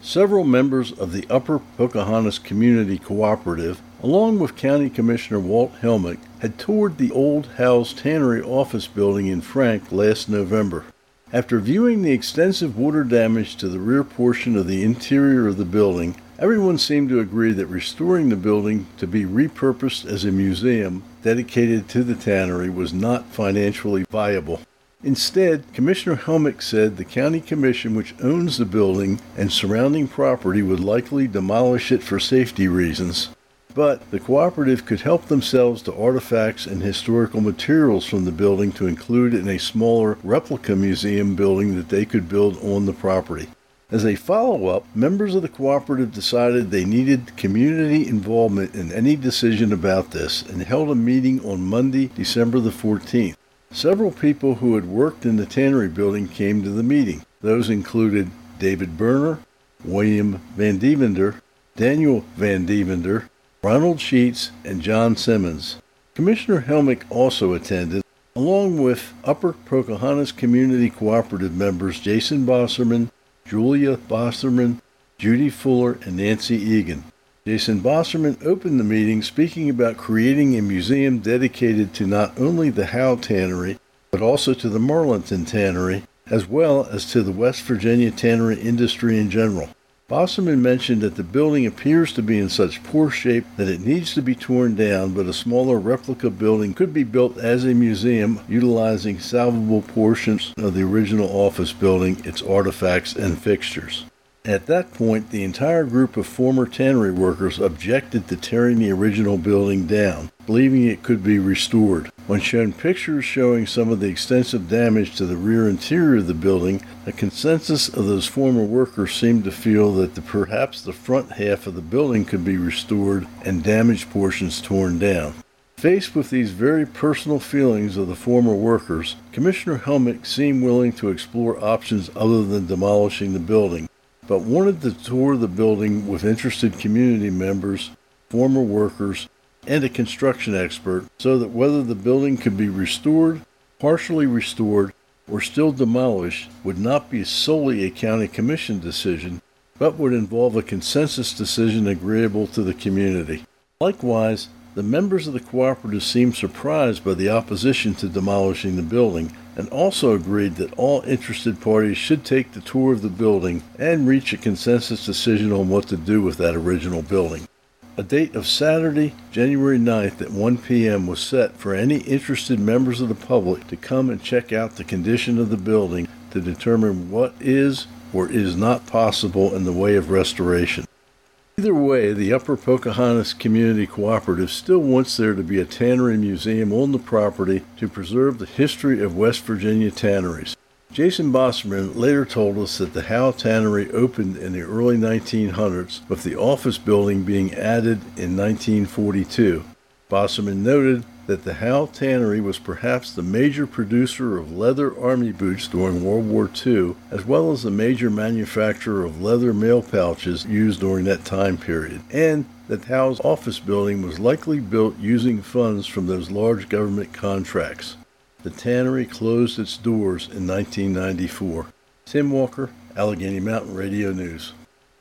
Several members of the Upper Pocahontas Community Cooperative, along with County Commissioner Walt Helmick, had toured the old Howes Tannery office building in Frank last November. After viewing the extensive water damage to the rear portion of the interior of the building, everyone seemed to agree that restoring the building to be repurposed as a museum dedicated to the tannery was not financially viable. Instead, Commissioner Helmick said the county commission, which owns the building and surrounding property, would likely demolish it for safety reasons. But the cooperative could help themselves to artifacts and historical materials from the building to include in a smaller replica museum building that they could build on the property. As a follow-up, members of the cooperative decided they needed community involvement in any decision about this and held a meeting on Monday, December the 14th. Several people who had worked in the tannery building came to the meeting. Those included David Berner, William Van Devender, Daniel Van Devender, Ronald Sheets, and John Simmons. Commissioner Helmick also attended, along with Upper Pocahontas Community Cooperative members Jason Bosserman, Julia Bosserman, Judy Fuller, and Nancy Egan. Jason Bosserman opened the meeting speaking about creating a museum dedicated to not only the Howe Tannery, but also to the Marlinton Tannery, as well as to the West Virginia tannery industry in general. Bosserman mentioned that the building appears to be in such poor shape that it needs to be torn down, but a smaller replica building could be built as a museum utilizing salvable portions of the original office building, its artifacts, and fixtures. At that point, the entire group of former tannery workers objected to tearing the original building down, believing it could be restored. When shown pictures showing some of the extensive damage to the rear interior of the building, the consensus of those former workers seemed to feel that perhaps the front half of the building could be restored and damaged portions torn down. Faced with these very personal feelings of the former workers, Commissioner Helmick seemed willing to explore options other than demolishing the building, but wanted to tour the building with interested community members, former workers, and a construction expert so that whether the building could be restored, partially restored, or still demolished would not be solely a county commission decision, but would involve a consensus decision agreeable to the community. Likewise, the members of the cooperative seemed surprised by the opposition to demolishing the building, and also agreed that all interested parties should take the tour of the building and reach a consensus decision on what to do with that original building. A date of Saturday, January 9th at 1 p.m. was set for any interested members of the public to come and check out the condition of the building to determine what is or is not possible in the way of restoration. Either way, the Upper Pocahontas Community Cooperative still wants there to be a tannery museum on the property to preserve the history of West Virginia tanneries. Jason Bosserman later told us that the Howe Tannery opened in the early 1900s, with the office building being added in 1942. Bosserman noted that the Howe Tannery was perhaps the major producer of leather army boots during World War II, as well as the major manufacturer of leather mail pouches used during that time period, and that Howe's office building was likely built using funds from those large government contracts. The tannery closed its doors in 1994. Tim Walker, Allegheny Mountain Radio News.